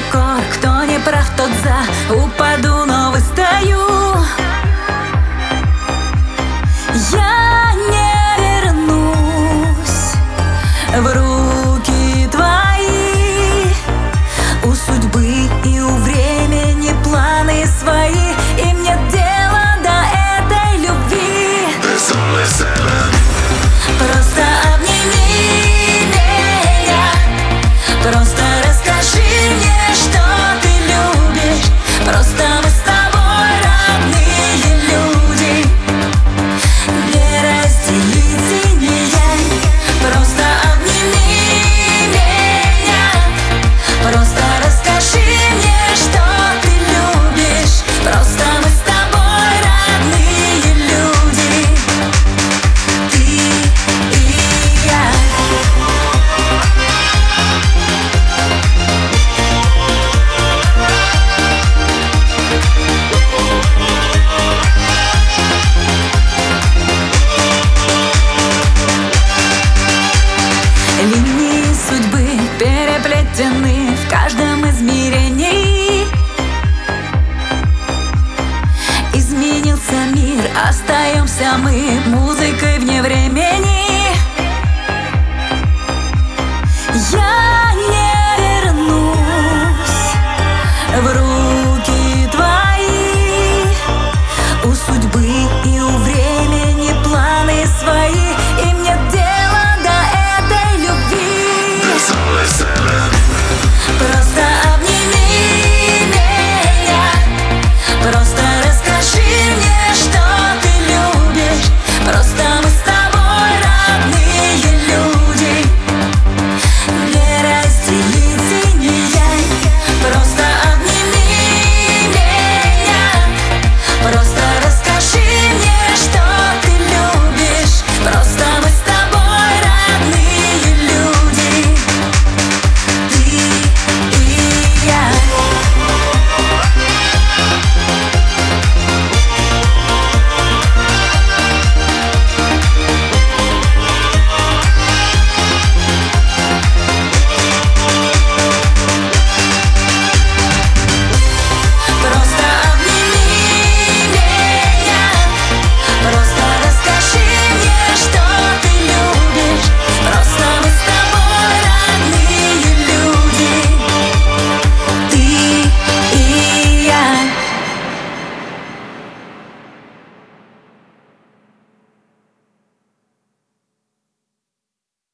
укор, кто не прав, тот за. Упаду, но выстою. Я не вернусь в руки твои. У судьбы и у времени планы свои, им нет дела до этой любви. Просто обними меня, просто расскажи мне, что ты любишь. Просто мы с тобой родные люди, не разделить и не я. Просто обними меня, просто расскажи мне, что ты любишь. Просто мы с тобой родные люди, ты и я. Линии судьбы переплетены в каждом измерении. Изменился мир, остаемся мы музыкой вне времени. Я